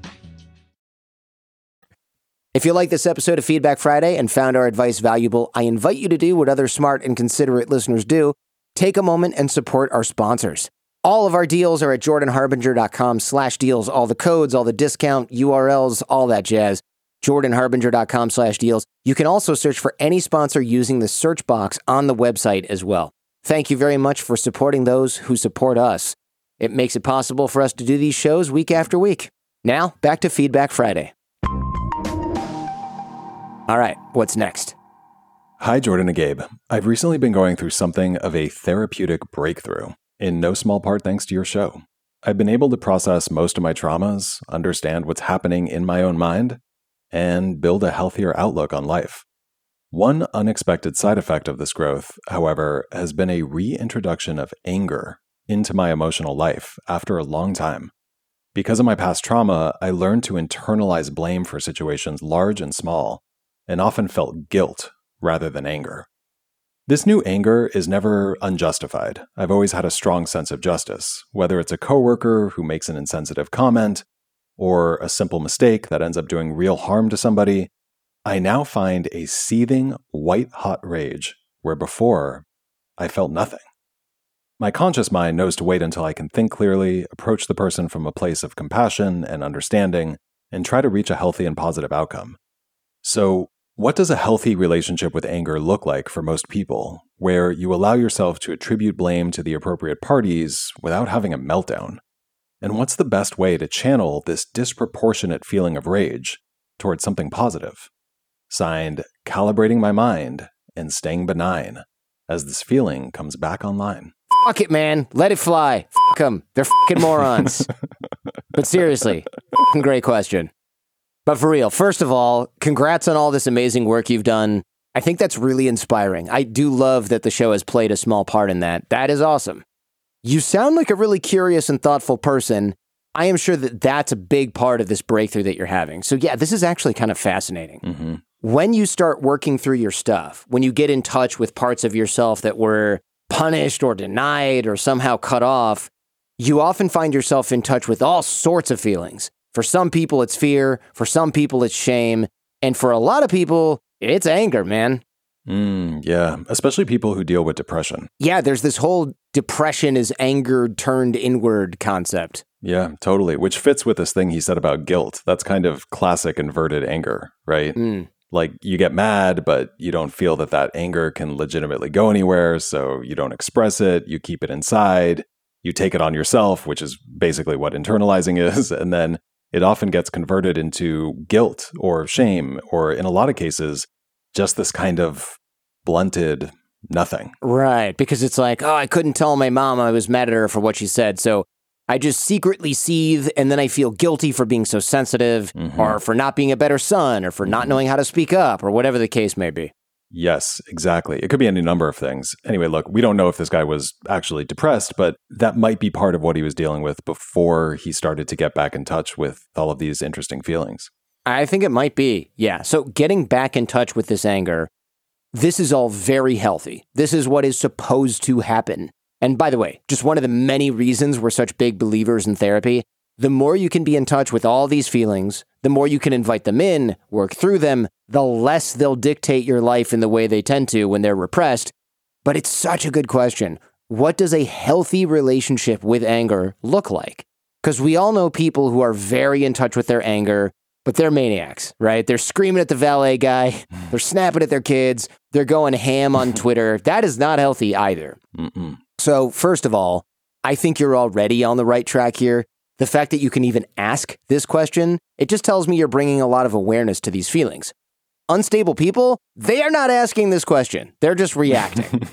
If you like this episode of Feedback Friday and found our advice valuable, I invite you to do what other smart and considerate listeners do. Take a moment and support our sponsors. All of our deals are at jordanharbinger.com/deals. All the codes, all the discount, URLs, all that jazz. jordanharbinger.com/deals. You can also search for any sponsor using the search box on the website as well. Thank you very much for supporting those who support us. It makes it possible for us to do these shows week after week. Now, back to Feedback Friday. All right, what's next? Hi, Jordan and Gabe. I've recently been going through something of a therapeutic breakthrough, in no small part thanks to your show. I've been able to process most of my traumas, understand what's happening in my own mind, and build a healthier outlook on life. One unexpected side effect of this growth, however, has been a reintroduction of anger into my emotional life after a long time. Because of my past trauma, I learned to internalize blame for situations large and small, and often felt guilt rather than anger. This new anger is never unjustified. I've always had a strong sense of justice, whether it's a coworker who makes an insensitive comment or a simple mistake that ends up doing real harm to somebody. I now find a seething, white-hot rage where before I felt nothing. My conscious mind knows to wait until I can think clearly, approach the person from a place of compassion and understanding, and try to reach a healthy and positive outcome. So, what does a healthy relationship with anger look like for most people, where you allow yourself to attribute blame to the appropriate parties without having a meltdown? And what's the best way to channel this disproportionate feeling of rage towards something positive? Signed, Calibrating My Mind and Staying Benign, as this feeling comes back online. Fuck it, man. Let it fly. Fuck them. They're fucking morons. But seriously, fucking great question. But for real, first of all, congrats on all this amazing work you've done. I think that's really inspiring. I do love that the show has played a small part in that. That is awesome. You sound like a really curious and thoughtful person. I am sure that that's a big part of this breakthrough that you're having. So yeah, this is actually kind of fascinating. Mm-hmm. When you start working through your stuff, when you get in touch with parts of yourself that were punished or denied or somehow cut off, you often find yourself in touch with all sorts of feelings. For some people, it's fear. For some people, it's shame. And for a lot of people, it's anger, man. Yeah, especially people who deal with depression. Yeah, there's this whole depression is anger turned inward concept. Yeah, totally. Which fits with this thing he said about guilt. That's kind of classic inverted anger, right? Like you get mad, but you don't feel that anger can legitimately go anywhere. So you don't express it. You keep it inside. You take it on yourself, which is basically what internalizing is. And then it often gets converted into guilt or shame, or in a lot of cases, just this kind of blunted nothing. Right, because it's like, oh, I couldn't tell my mom I was mad at her for what she said, so I just secretly seethe, and then I feel guilty for being so sensitive, or for not being a better son, or for not knowing how to speak up, or whatever the case may be. Yes, exactly. It could be any number of things. Anyway, look, we don't know if this guy was actually depressed, but that might be part of what he was dealing with before he started to get back in touch with all of these interesting feelings. I think it might be, yeah. So getting back in touch with this anger, this is all very healthy. This is what is supposed to happen. And by the way, just one of the many reasons we're such big believers in therapy, the more you can be in touch with all these feelings, the more you can invite them in, work through them, the less they'll dictate your life in the way they tend to when they're repressed. But it's such a good question. What does a healthy relationship with anger look like? Because we all know people who are very in touch with their anger, but they're maniacs, right? They're screaming at the valet guy. They're snapping at their kids. They're going ham on Twitter. That is not healthy either. So first of all, I think you're already on the right track here. The fact that you can even ask this question, it just tells me you're bringing a lot of awareness to these feelings. Unstable people, they are not asking this question. They're just reacting.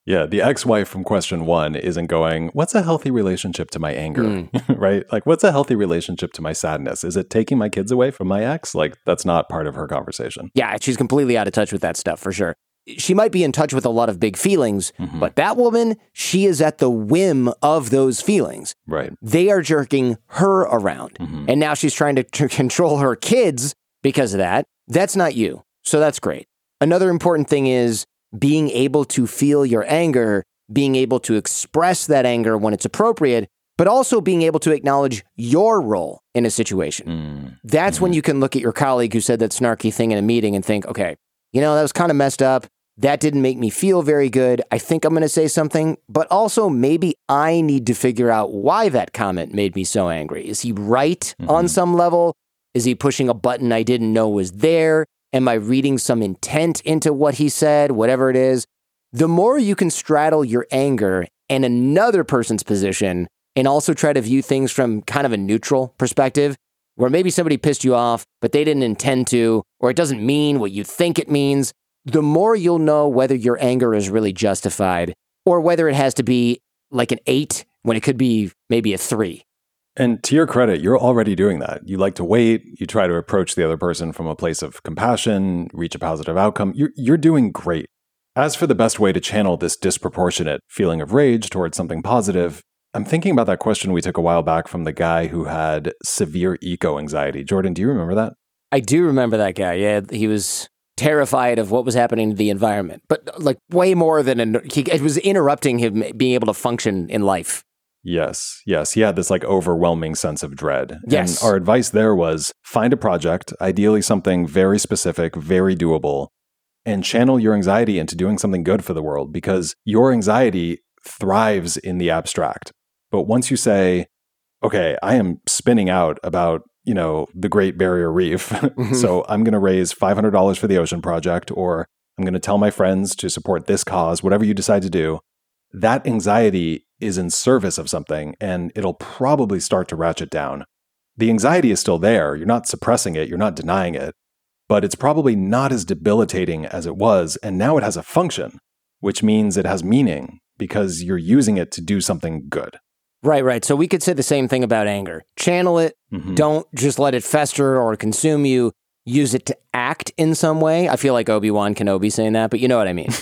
Yeah, the ex-wife from question 1 isn't going, what's a healthy relationship to my anger, right? Like, what's a healthy relationship to my sadness? Is it taking my kids away from my ex? Like, that's not part of her conversation. Yeah, she's completely out of touch with that stuff, for sure. She might be in touch with a lot of big feelings, but that woman, she is at the whim of those feelings. Right. They are jerking her around. And now she's trying to control her kids because of that. That's not you. So that's great. Another important thing is being able to feel your anger, being able to express that anger when it's appropriate, but also being able to acknowledge your role in a situation. That's when you can look at your colleague who said that snarky thing in a meeting and think, okay, you know, that was kind of messed up. That didn't make me feel very good. I think I'm going to say something, but also maybe I need to figure out why that comment made me so angry. Is he right on some level? Is he pushing a button I didn't know was there? Am I reading some intent into what he said? Whatever it is. The more you can straddle your anger and another person's position and also try to view things from kind of a neutral perspective, where maybe somebody pissed you off, but they didn't intend to, or it doesn't mean what you think it means, the more you'll know whether your anger is really justified or whether it has to be like an 8 when it could be maybe a 3. And to your credit, you're already doing that. You like to wait. You try to approach the other person from a place of compassion, reach a positive outcome. You're doing great. As for the best way to channel this disproportionate feeling of rage towards something positive, I'm thinking about that question we took a while back from the guy who had severe eco-anxiety. Jordan, do you remember that? I do remember that guy. Yeah, he was terrified of what was happening to the environment, but like way more than it was interrupting him being able to function in life. Yes. He had this like overwhelming sense of dread. Yes. And our advice there was find a project, ideally something very specific, very doable, and channel your anxiety into doing something good for the world, because your anxiety thrives in the abstract. But once you say, okay, I am spinning out about, the Great Barrier Reef, so I'm going to raise $500 for the Ocean Project, or I'm going to tell my friends to support this cause, whatever you decide to do, that anxiety is in service of something, and it'll probably start to ratchet down. The anxiety is still there. You're not suppressing it. You're not denying it. But it's probably not as debilitating as it was, and now it has a function, which means it has meaning because you're using it to do something good. Right. So we could say the same thing about anger. Channel it. Don't just let it fester or consume you. Use it to act in some way. I feel like Obi-Wan Kenobi saying that, but you know what I mean.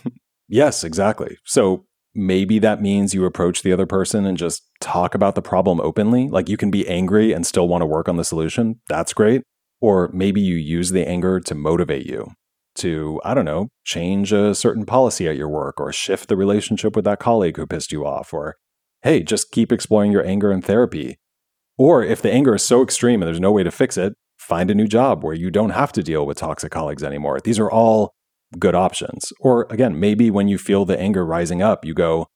Yes, exactly. So maybe that means you approach the other person and just talk about the problem openly. Like you can be angry and still want to work on the solution. That's great. Or maybe you use the anger to motivate you to, change a certain policy at your work or shift the relationship with that colleague who pissed you off, or, hey, just keep exploring your anger in therapy. Or if the anger is so extreme and there's no way to fix it, find a new job where you don't have to deal with toxic colleagues anymore. These are all good options. Or again, maybe when you feel the anger rising up, you go,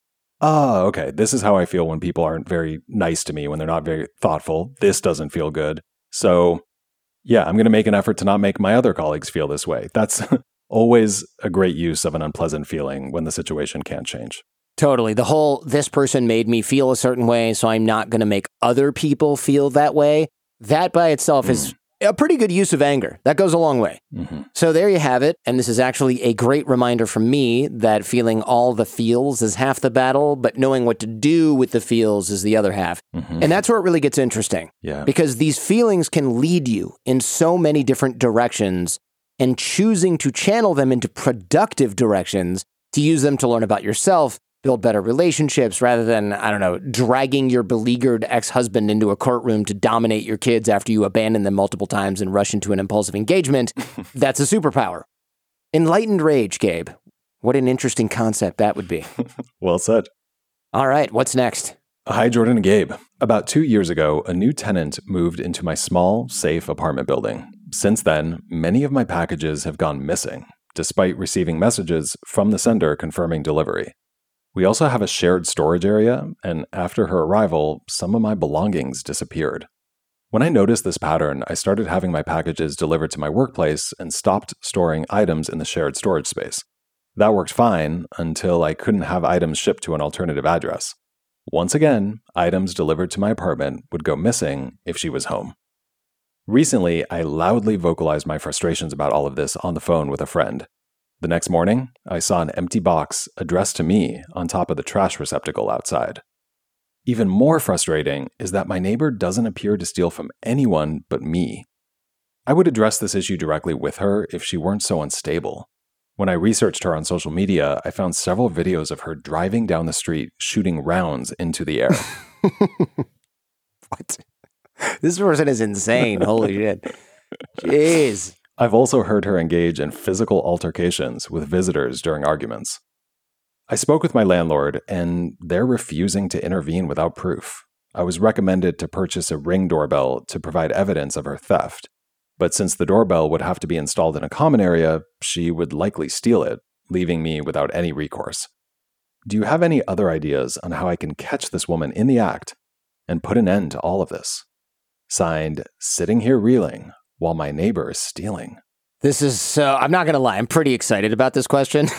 okay, this is how I feel when people aren't very nice to me, when they're not very thoughtful. This doesn't feel good. So yeah, I'm going to make an effort to not make my other colleagues feel this way. That's always a great use of an unpleasant feeling when the situation can't change. Totally. The whole, this person made me feel a certain way, so I'm not going to make other people feel that way. That by itself is a pretty good use of anger. That goes a long way. So there you have it. And this is actually a great reminder from me that feeling all the feels is half the battle, but knowing what to do with the feels is the other half. And that's where it really gets interesting. Yeah. Because these feelings can lead you in so many different directions, and choosing to channel them into productive directions, to use them to learn about yourself, build better relationships, rather than, dragging your beleaguered ex-husband into a courtroom to dominate your kids after you abandon them multiple times and rush into an impulsive engagement. That's a superpower. Enlightened rage, Gabe. What an interesting concept that would be. Well said. All right, what's next? Hi, Jordan and Gabe. About 2 years ago, a new tenant moved into my small, safe apartment building. Since then, many of my packages have gone missing, despite receiving messages from the sender confirming delivery. We also have a shared storage area, and after her arrival, some of my belongings disappeared. When I noticed this pattern, I started having my packages delivered to my workplace and stopped storing items in the shared storage space. That worked fine until I couldn't have items shipped to an alternative address. Once again, items delivered to my apartment would go missing if she was home. Recently, I loudly vocalized my frustrations about all of this on the phone with a friend. The next morning, I saw an empty box addressed to me on top of the trash receptacle outside. Even more frustrating is that my neighbor doesn't appear to steal from anyone but me. I would address this issue directly with her if she weren't so unstable. When I researched her on social media, I found several videos of her driving down the street shooting rounds into the air. What? This person is insane. Holy shit. Jeez. I've also heard her engage in physical altercations with visitors during arguments. I spoke with my landlord, and they're refusing to intervene without proof. I was recommended to purchase a Ring doorbell to provide evidence of her theft. But since the doorbell would have to be installed in a common area, she would likely steal it, leaving me without any recourse. Do you have any other ideas on how I can catch this woman in the act and put an end to all of this? Signed, sitting here reeling while my neighbor is stealing. This is, I'm not going to lie, I'm pretty excited about this question.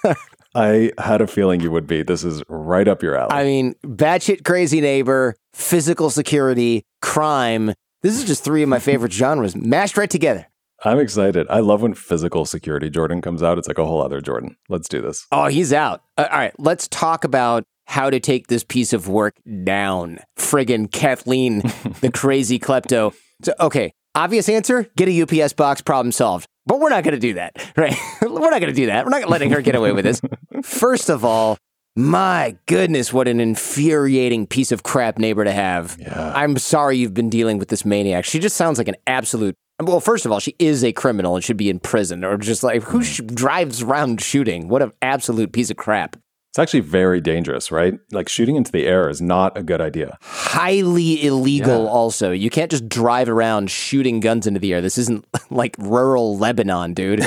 I had a feeling you would be. This is right up your alley. I mean, batshit crazy neighbor, physical security, crime. This is just three of my favorite genres mashed right together. I'm excited. I love when physical security Jordan comes out. It's like a whole other Jordan. Let's do this. Oh, he's out. All right, let's talk about how to take this piece of work down. Friggin' Kathleen, the crazy klepto. So, okay, obvious answer, get a UPS box, problem solved. But we're not going to do that, right? We're not going to do that. We're not letting her get away with this. First of all, my goodness, what an infuriating piece of crap neighbor to have. Yeah. I'm sorry you've been dealing with this maniac. She just sounds like an absolute... Well, first of all, she is a criminal and should be in prison. Or just like, who drives around shooting? What an absolute piece of crap. It's actually very dangerous, right? Like shooting into the air is not a good idea. Highly illegal also. You can't just drive around shooting guns into the air. This isn't like rural Lebanon, dude.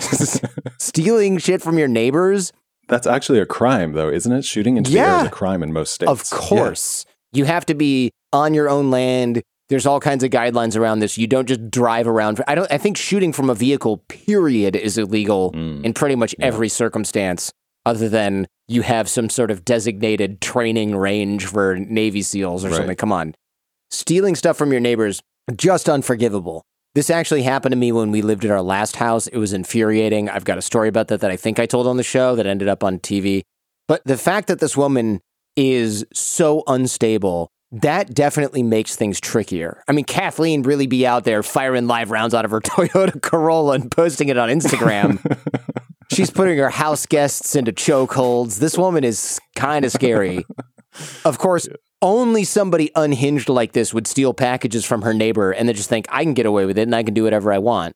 Stealing shit from your neighbors. That's actually a crime, though, isn't it? Shooting into the air is a crime in most states. Of course. Yeah. You have to be on your own land. There's all kinds of guidelines around this. You don't just drive around. I think shooting from a vehicle, period, is illegal in pretty much every circumstance, other than you have some sort of designated training range for Navy SEALs or something. Come on. Stealing stuff from your neighbors, just unforgivable. This actually happened to me when we lived at our last house. It was infuriating. I've got a story about that I think I told on the show that ended up on TV. But the fact that this woman is so unstable, that definitely makes things trickier. I mean, Kathleen really be out there firing live rounds out of her Toyota Corolla and posting it on Instagram. She's putting her house guests into chokeholds. This woman is kind of scary. Of course, only somebody unhinged like this would steal packages from her neighbor and then just think, I can get away with it and I can do whatever I want.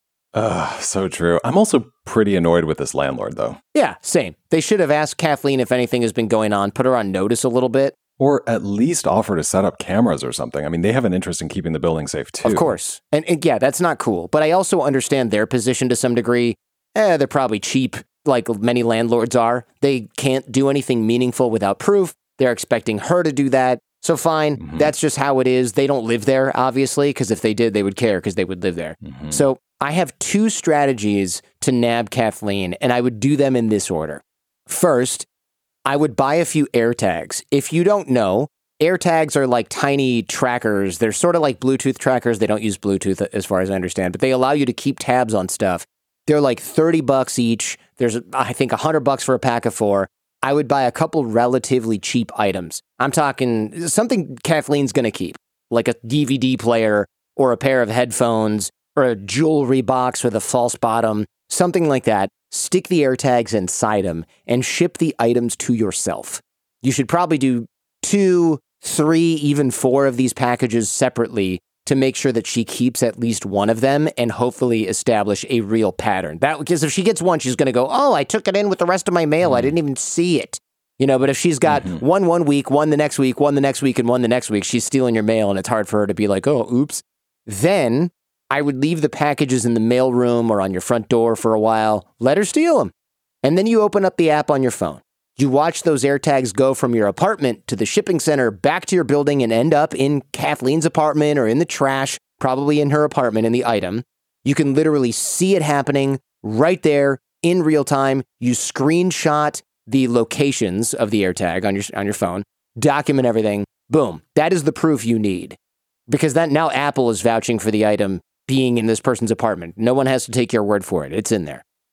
So true. I'm also pretty annoyed with this landlord, though. Yeah, same. They should have asked Kathleen if anything has been going on, put her on notice a little bit. Or at least offer to set up cameras or something. I mean, they have an interest in keeping the building safe, too. Of course. And yeah, that's not cool. But I also understand their position to some degree. They're probably cheap, like many landlords are. They can't do anything meaningful without proof. They're expecting her to do that. So fine, that's just how it is. They don't live there, obviously, because if they did, they would care because they would live there. So I have two strategies to nab Kathleen, and I would do them in this order. First, I would buy a few AirTags. If you don't know, AirTags are like tiny trackers. They're sort of like Bluetooth trackers. They don't use Bluetooth as far as I understand, but they allow you to keep tabs on stuff. They're like $30 each. There's, I think, $100 for a pack of 4. I would buy a couple relatively cheap items. I'm talking something Kathleen's going to keep, like a DVD player or a pair of headphones or a jewelry box with a false bottom, something like that. Stick the AirTags inside them and ship the items to yourself. You should probably do 2, 3, even 4 of these packages separately to make sure that she keeps at least one of them and hopefully establish a real pattern. Because if she gets one, she's going to go, oh, I took it in with the rest of my mail. I didn't even see it. You know, but if she's got one week, one the next week, one the next week, and one the next week, she's stealing your mail and it's hard for her to be like, oh, oops. Then I would leave the packages in the mailroom or on your front door for a while. Let her steal them. And then you open up the app on your phone. You watch those AirTags go from your apartment to the shipping center, back to your building, and end up in Kathleen's apartment or in the trash, probably in her apartment in the item. You can literally see it happening right there in real time. You screenshot the locations of the AirTag on your phone, document everything. Boom. That is the proof you need. Because that now Apple is vouching for the item being in this person's apartment. No one has to take your word for it. It's in there.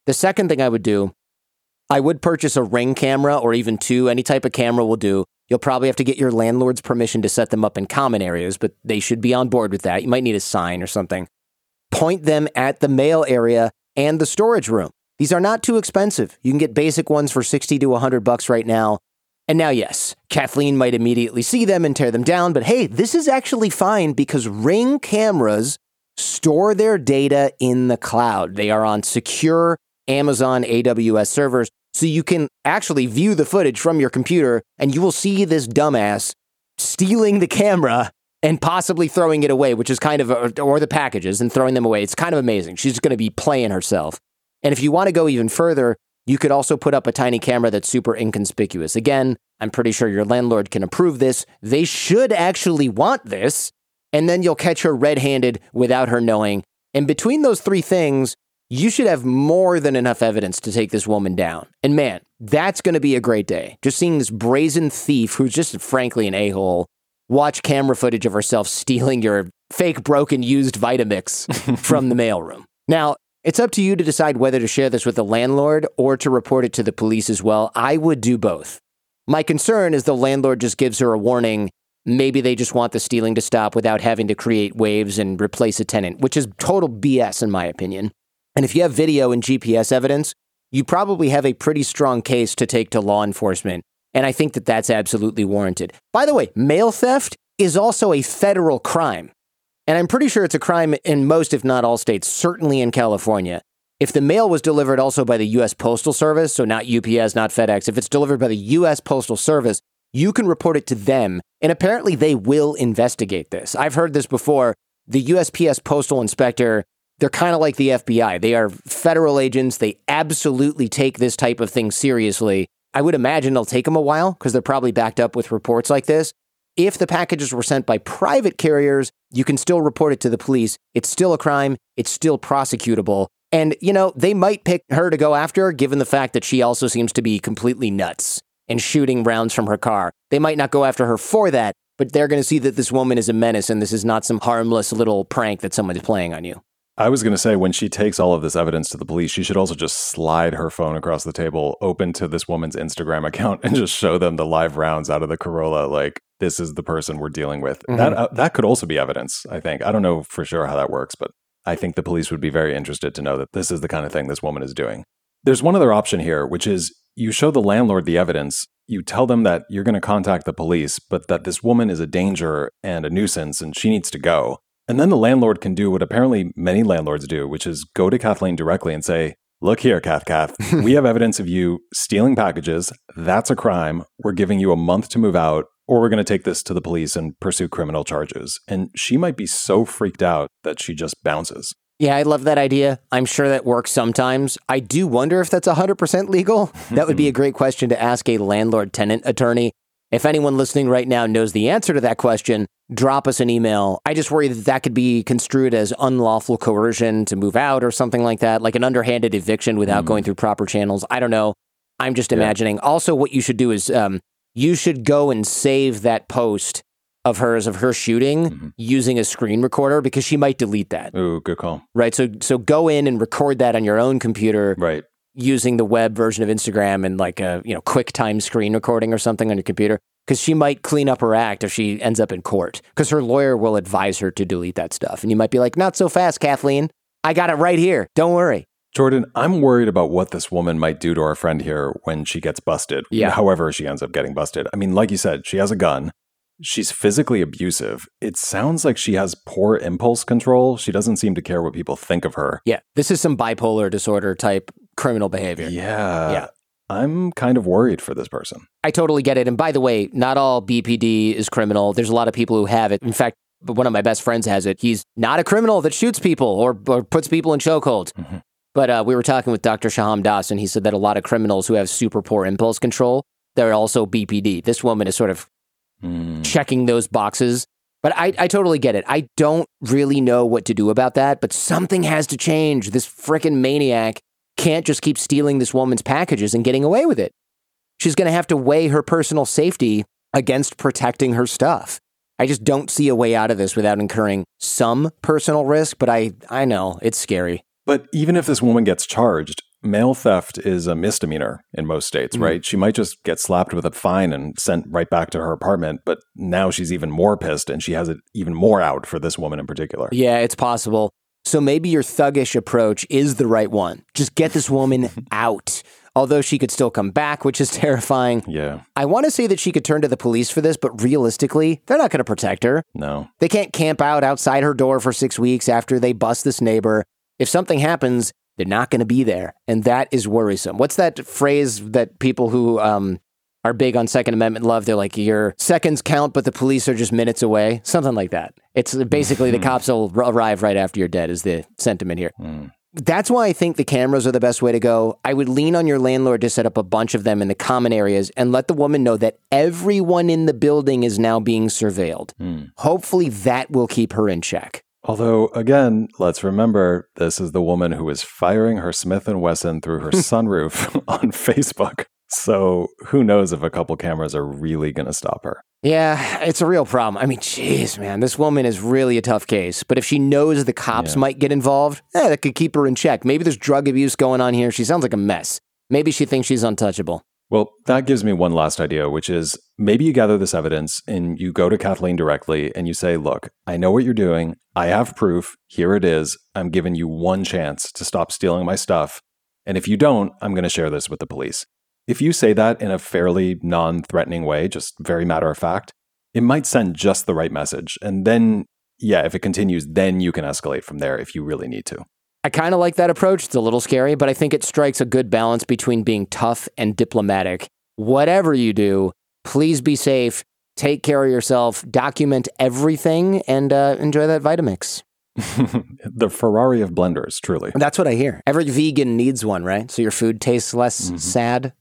The second thing I would do, I would purchase a Ring camera or even 2. Any type of camera will do. You'll probably have to get your landlord's permission to set them up in common areas, but they should be on board with that. You might need a sign or something. Point them at the mail area and the storage room. These are not too expensive. You can get basic ones for $60 to $100 right now. And now, yes, Kathleen might immediately see them and tear them down, but hey, this is actually fine because Ring cameras store their data in the cloud. They are on secure Amazon AWS servers, so you can actually view the footage from your computer, and you will see this dumbass stealing the camera and possibly throwing it away, which is kind of, or the packages and throwing them away. It's kind of amazing. She's going to be playing herself. And if you want to go even further, you could also put up a tiny camera that's super inconspicuous. Again, I'm pretty sure your landlord can approve this. They should actually want this. And then you'll catch her red-handed without her knowing. And between those 3 things, you should have more than enough evidence to take this woman down. And man, that's going to be a great day. Just seeing this brazen thief, who's just frankly an a-hole, watch camera footage of herself stealing your fake broken used Vitamix from the mailroom. Now, it's up to you to decide whether to share this with the landlord or to report it to the police as well. I would do both. My concern is the landlord just gives her a warning. Maybe they just want the stealing to stop without having to create waves and replace a tenant, which is total BS in my opinion. And if you have video and GPS evidence, you probably have a pretty strong case to take to law enforcement. And I think that that's absolutely warranted. By the way, mail theft is also a federal crime. And I'm pretty sure it's a crime in most, if not all states, certainly in California. If the mail was delivered also by the U.S. Postal Service, so not UPS, not FedEx, if it's delivered by the U.S. Postal Service, you can report it to them. And apparently they will investigate this. I've heard this before. The USPS Postal Inspector, they're kind of like the FBI. They are federal agents. They absolutely take this type of thing seriously. I would imagine it'll take them a while because they're probably backed up with reports like this. If the packages were sent by private carriers, you can still report it to the police. It's still a crime. It's still prosecutable. And, you know, they might pick her to go after her, given the fact that she also seems to be completely nuts and shooting rounds from her car. They might not go after her for that, but they're going to see that this woman is a menace and this is not some harmless little prank that someone's playing on you. I was going to say, when she takes all of this evidence to the police, she should also just slide her phone across the table, open to this woman's Instagram account, and just show them the live rounds out of the Corolla. Like, this is the person we're dealing with. Mm-hmm. That could also be evidence, I think. I don't know for sure how that works, but I think the police would be very interested to know that this is the kind of thing this woman is doing. There's one other option here, which is you show the landlord the evidence. You tell them that you're going to contact the police, but that this woman is a danger and a nuisance and she needs to go. And then the landlord can do what apparently many landlords do, which is go to Kathleen directly and say, look here, Kath, we have evidence of you stealing packages. That's a crime. We're giving you a month to move out, or we're going to take this to the police and pursue criminal charges. And she might be so freaked out that she just bounces. Yeah, I love that idea. I'm sure that works sometimes. I do wonder if that's 100% legal. That would be a great question to ask a landlord-tenant attorney. If anyone listening right now knows the answer to that question, drop us an email. I just worry that that could be construed as unlawful coercion to move out or something like that, like an underhanded eviction without going through proper channels. I don't know. I'm just imagining. Also, what you should do is you should go and save that post of hers, of her shooting, using a screen recorder, because she might delete that. Ooh, good call. Right, so go in and record that on your own computer. Right. Using the web version of Instagram and like a QuickTime screen recording or something on your computer, because she might clean up her act if she ends up in court, because her lawyer will advise her to delete that stuff. And you might be like, not so fast, Kathleen. I got it right here. Don't worry. Jordan, I'm worried about what this woman might do to our friend here when she gets busted. Yeah. However she ends up getting busted. I mean, like you said, she has a gun. She's physically abusive. It sounds like she has poor impulse control. She doesn't seem to care what people think of her. Yeah, this is some bipolar disorder type criminal behavior. Yeah. I'm kind of worried for this person. I totally get it. And by the way, not all BPD is criminal. There's a lot of people who have it. In fact, one of my best friends has it. He's not a criminal that shoots people or puts people in chokeholds. Mm-hmm. But we were talking with Dr. Shaham Das, and he said that a lot of criminals who have super poor impulse control, they're also BPD. This woman is sort of checking those boxes. But I totally get it. I don't really know what to do about that, but something has to change. This frickin' maniac can't just keep stealing this woman's packages and getting away with it. She's going to have to weigh her personal safety against protecting her stuff. I just don't see a way out of this without incurring some personal risk, but I know, it's scary. But even if this woman gets charged, mail theft is a misdemeanor in most states, right? She might just get slapped with a fine and sent right back to her apartment, but now she's even more pissed and she has it even more out for this woman in particular. Yeah, it's possible. So maybe your thuggish approach is the right one. Just get this woman out. Although she could still come back, which is terrifying. Yeah. I want to say that she could turn to the police for this, but realistically, they're not going to protect her. No. They can't camp out outside her door for 6 weeks after they bust this neighbor. If something happens, they're not going to be there. And that is worrisome. What's that phrase that people who are big on Second Amendment love? They're like, your seconds count, but the police are just minutes away. Something like that. It's basically the cops will arrive right after you're dead is the sentiment here. That's why I think the cameras are the best way to go. I would lean on your landlord to set up a bunch of them in the common areas and let the woman know that everyone in the building is now being surveilled. Hopefully that will keep her in check. Although, again, let's remember, this is the woman who is firing her Smith & Wesson through her sunroof on Facebook. So who knows if a couple cameras are really going to stop her. Yeah, it's a real problem. I mean, geez, man, this woman is really a tough case. But if she knows the cops might get involved, that could keep her in check. Maybe there's drug abuse going on here. She sounds like a mess. Maybe she thinks she's untouchable. Well, that gives me one last idea, which is maybe you gather this evidence and you go to Kathleen directly and you say, look, I know what you're doing. I have proof. Here it is. I'm giving you one chance to stop stealing my stuff. And if you don't, I'm going to share this with the police. If you say that in a fairly non-threatening way, just very matter of fact, it might send just the right message. And then, if it continues, then you can escalate from there if you really need to. I kind of like that approach. It's a little scary, but I think it strikes a good balance between being tough and diplomatic. Whatever you do, please be safe, take care of yourself, document everything, and enjoy that Vitamix. The Ferrari of blenders, truly. That's what I hear. Every vegan needs one, right? So your food tastes less sad.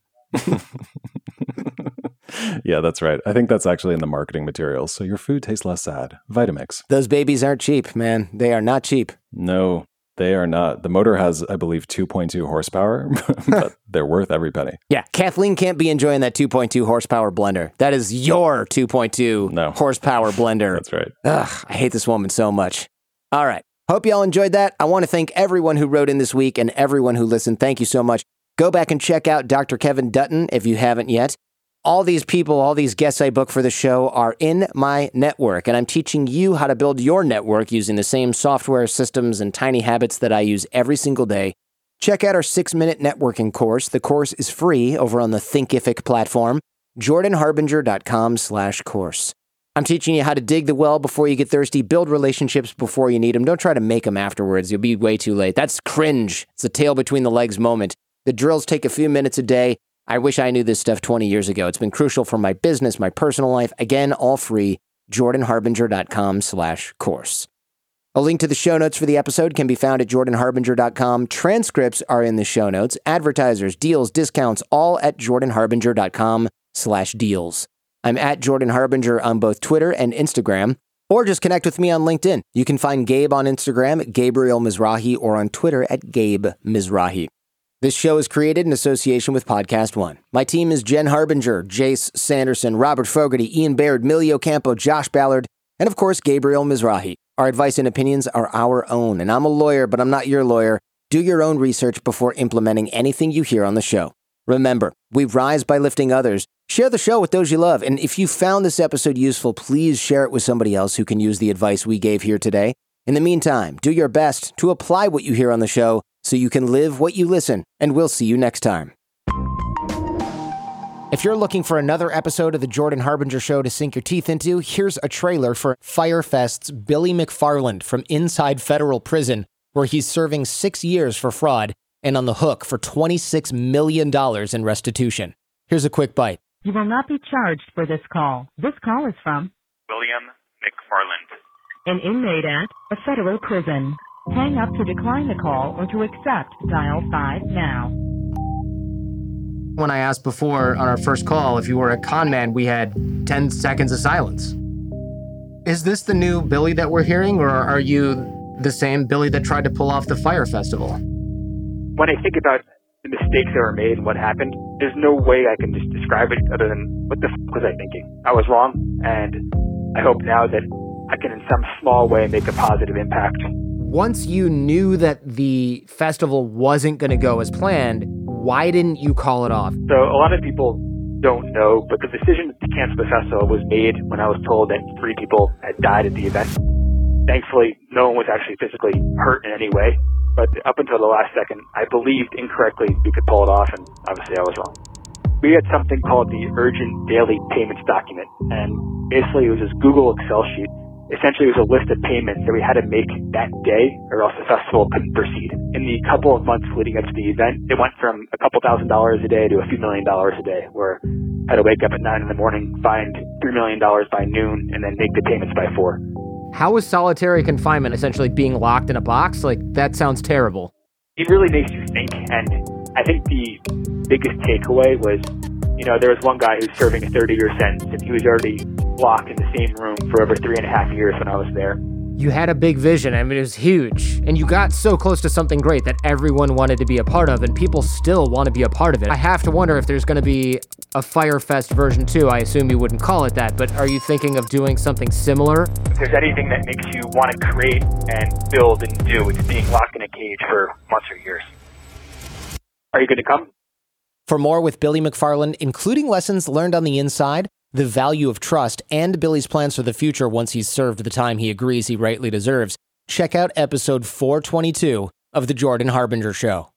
Yeah, that's right. I think that's actually in the marketing materials. So your food tastes less sad. Vitamix. Those babies aren't cheap, man. They are not cheap. No, they are not. The motor has, I believe, 2.2 horsepower, but they're worth every penny. Yeah, Kathleen can't be enjoying that 2.2 horsepower blender. That is your 2.2 horsepower blender. That's right. Ugh, I hate this woman so much. All right. Hope you all enjoyed that. I want to thank everyone who wrote in this week and everyone who listened. Thank you so much. Go back and check out Dr. Kevin Dutton if you haven't yet. All these people, all these guests I book for the show are in my network, and I'm teaching you how to build your network using the same software, systems, and tiny habits that I use every single day. Check out our 6-minute networking course. The course is free over on the Thinkific platform, jordanharbinger.com/course. I'm teaching you how to dig the well before you get thirsty, build relationships before you need them. Don't try to make them afterwards. You'll be way too late. That's cringe. It's a tail between the legs moment. The drills take a few minutes a day. I wish I knew this stuff 20 years ago. It's been crucial for my business, my personal life. Again, all free, jordanharbinger.com/course. A link to the show notes for the episode can be found at jordanharbinger.com. Transcripts are in the show notes. Advertisers, deals, discounts, all at jordanharbinger.com/deals. I'm at Jordan Harbinger on both Twitter and Instagram, or just connect with me on LinkedIn. You can find Gabe on Instagram at Gabriel Mizrahi or on Twitter at Gabe Mizrahi. This show is created in association with Podcast One. My team is Jen Harbinger, Jace Sanderson, Robert Fogarty, Ian Baird, Millie Ocampo, Josh Ballard, and of course, Gabriel Mizrahi. Our advice and opinions are our own, and I'm a lawyer, but I'm not your lawyer. Do your own research before implementing anything you hear on the show. Remember, we rise by lifting others. Share the show with those you love, and if you found this episode useful, please share it with somebody else who can use the advice we gave here today. In the meantime, do your best to apply what you hear on the show so you can live what you listen, and we'll see you next time. If you're looking for another episode of The Jordan Harbinger Show to sink your teeth into, here's a trailer for Fyre Fest's Billy McFarland from inside federal prison, where he's serving 6 years for fraud and on the hook for $26 million in restitution. Here's a quick bite. You will not be charged for this call. This call is from William McFarland, an inmate at a federal prison. Hang up to decline the call or to accept. Dial 5 now. When I asked before on our first call if you were a con man, we had 10 seconds of silence. Is this the new Billy that we're hearing, or are you the same Billy that tried to pull off the Fyre Festival? When I think about the mistakes that were made and what happened, there's no way I can just describe it other than what the was I thinking? I was wrong, and I hope now that I can in some small way make a positive impact. Once you knew that the festival wasn't going to go as planned, why didn't you call it off? So a lot of people don't know, but the decision to cancel the festival was made when I was told that 3 people had died at the event. Thankfully, no one was actually physically hurt in any way, but up until the last second, I believed incorrectly we could pull it off, and obviously I was wrong. We had something called the Urgent Daily Payments document, and basically it was this Google Excel sheet. Essentially, it was a list of payments that we had to make that day, or else the festival couldn't proceed. In the couple of months leading up to the event, it went from a couple $1,000s a day to a few $1 million a day, where I had to wake up at 9 in the morning, find $3 million by noon, and then make the payments by 4. How is solitary confinement essentially being locked in a box? Like, that sounds terrible. It really makes you think, and I think the biggest takeaway was, there was one guy who's serving a 30-year sentence, and he was already locked in the same room for over 3.5 years when I was there. You had a big vision. I mean, it was huge. And you got so close to something great that everyone wanted to be a part of, and people still want to be a part of it. I have to wonder if there's going to be a Fyre Fest version 2. I assume you wouldn't call it that, but are you thinking of doing something similar? If there's anything that makes you want to create and build and do, it's being locked in a cage for months or years. Are you going to come? For more with Billy McFarland, including lessons learned on the inside, the value of trust, and Billy's plans for the future once he's served the time he agrees he rightly deserves, check out episode 422 of The Jordan Harbinger Show.